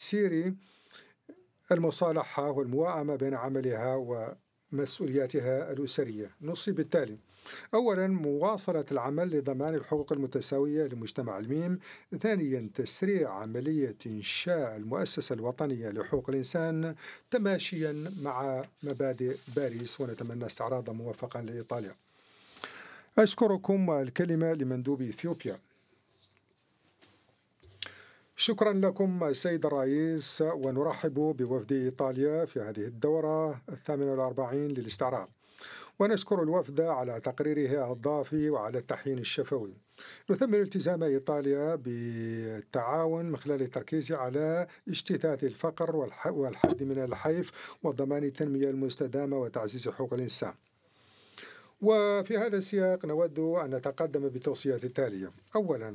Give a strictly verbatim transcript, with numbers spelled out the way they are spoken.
تيسير المصالحة والموائمة بين عملها ومسؤولياتها الأسرية. نصي بالتالي: أولا، مواصلة العمل لضمان الحقوق المتساوية لمجتمع الميم. ثانيا، تسريع عملية إنشاء المؤسسة الوطنية لحقوق الإنسان تماشيا مع مبادئ باريس، ونتمنى استعراضا موفقا لإيطاليا. أشكركم. الكلمة لمندوب إثيوبيا. شكرا لكم سيد الرئيس، ونرحب بوفد إيطاليا في هذه الدورة الثامنة والأربعين للاستعراض، ونشكر الوفد على تقريره الضافي وعلى التحيين الشفوي. نثمن التزام إيطاليا بالتعاون من خلال التركيز على اجتثاث الفقر والحد من الحيف وضمان التنمية المستدامة وتعزيز حقوق الإنسان. وفي هذا السياق نود أن نتقدم بالتوصيات التالية. أولا،